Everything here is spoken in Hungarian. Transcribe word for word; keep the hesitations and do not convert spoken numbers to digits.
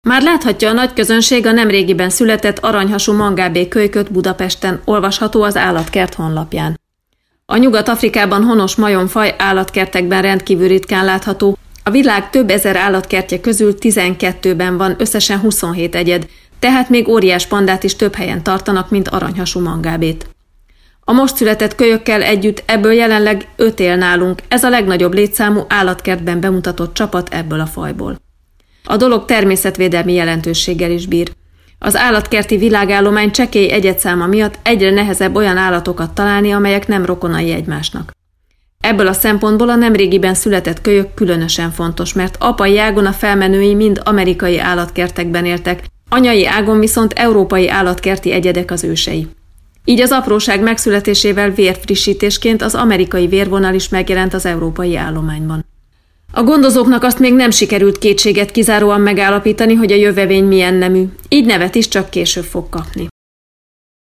Már láthatja a nagy közönség a nemrégiben született aranyhasú mangábé kölyköt Budapesten, olvasható az Állatkert honlapján. A Nyugat-Afrikában honos majomfaj állatkertekben rendkívül ritkán látható, a világ több ezer állatkertje közül tizenkettőben van összesen huszonhét egyed, tehát még óriás pandát is több helyen tartanak, mint aranyhasú mangábét. A most született kölyökkel együtt ebből jelenleg öt él nálunk, ez a legnagyobb létszámú állatkertben bemutatott csapat ebből a fajból. A dolog természetvédelmi jelentőséggel is bír. Az állatkerti világállomány csekély egyedszáma miatt egyre nehezebb olyan állatokat találni, amelyek nem rokonai egymásnak. Ebből a szempontból a nemrégiben született kölyök különösen fontos, mert apai ágon a felmenői mind amerikai állatkertekben éltek, anyai ágon viszont európai állatkerti egyedek az ősei. Így az apróság megszületésével vérfrissítésként az amerikai vérvonal is megjelent az európai állományban. A gondozóknak azt még nem sikerült kétséget kizáróan megállapítani, hogy a jövevény milyen nemű, így nevet is csak később fog kapni.